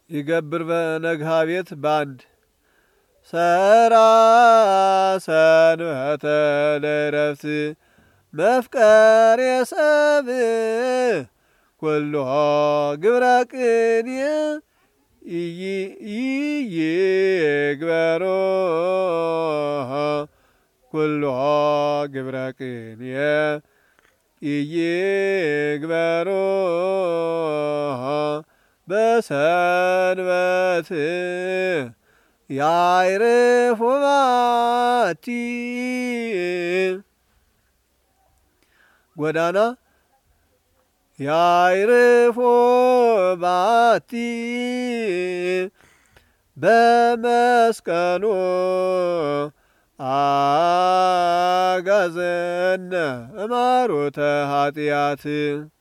ይገብር በነግሃ ቤት ባንድ ሰራ ሰንበተ ለዕረፍት መፍቀር የሰብ ኩሎ ግብረ ቅንየ ኢይግበሮ ኩሎ ግብረ ቅንየ ኢይግበሮ በሰንበት ያዕርፉ ባቲ ጎዳና ያዕርፉ ባቲ በመስቀሉ አጋዘነ እማሮተ ኃጢአት